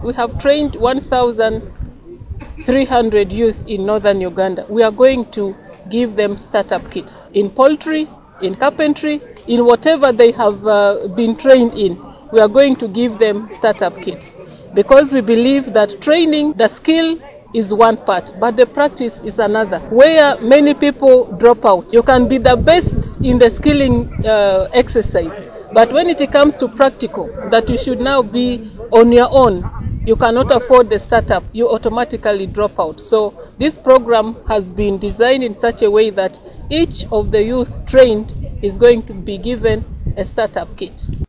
We have trained 1,300 youth in northern Uganda. We are going to give them startup kits in poultry, in carpentry, in whatever they have been trained in. We are going to give them startup kits because we believe that training, the skill is one part, but the practice is another. Where many people drop out, you can be the best in the skilling exercise, but when it comes to practical, that you should now be on your own, you cannot afford the startup, you automatically drop out. So this program has been designed in such a way that each of the youth trained is going to be given a startup kit.